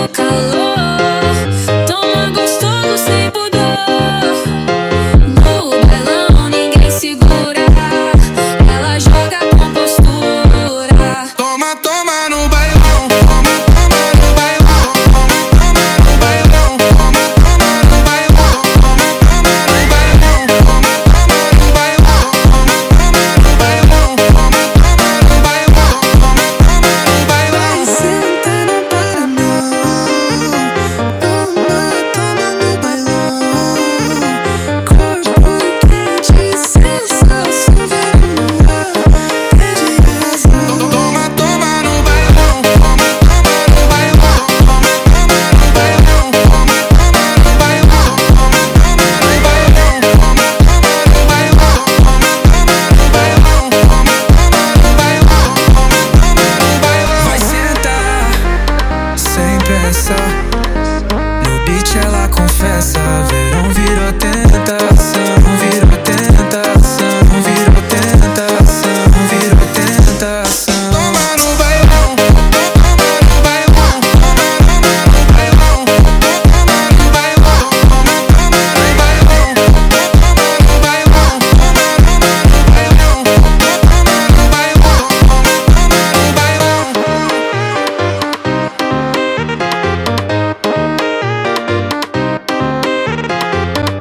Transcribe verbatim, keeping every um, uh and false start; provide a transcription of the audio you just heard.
no calor, toma gostoso sem pudor. No bailão ninguém segura, ela joga com postura. Toma, toma no bailão, toma, toma no bailão, toma, toma no bailão, toma, toma no bailão, toma, toma no bailão, toma, toma no bailão, toma, toma no bailão, toma, toma no bailão, toma, toma no bailão. Vai sentar, não para não. Toma, toma no bailão. Corpo quente, sensação vermelha. Pede razão. Toma, toma no bailão, toma, toma no bailão, toma, toma no bailão, toma, toma no bailão, toma, toma no bailão, toma, toma no bailão, toma, toma no bailão, toma, toma no bailão, toma, toma no bailão. Vai sentar sem pressa. No beat ela confessa.